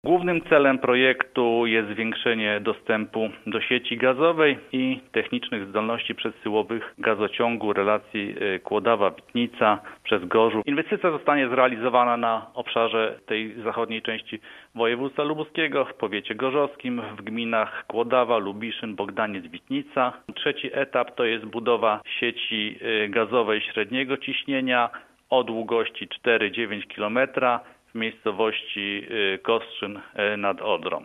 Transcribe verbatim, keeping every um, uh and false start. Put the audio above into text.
Głównym celem projektu jest zwiększenie dostępu do sieci gazowej i technicznych zdolności przesyłowych gazociągu relacji Kłodawa-Witnica przez Gorzów. Inwestycja zostanie zrealizowana na obszarze tej zachodniej części województwa lubuskiego, w powiecie gorzowskim, w gminach Kłodawa, Lubiszyn, Bogdaniec, Witnica. Trzeci etap to jest budowa sieci gazowej średniego ciśnienia o długości cztery przecinek dziewięć kilometra w miejscowości Kostrzyn nad Odrą.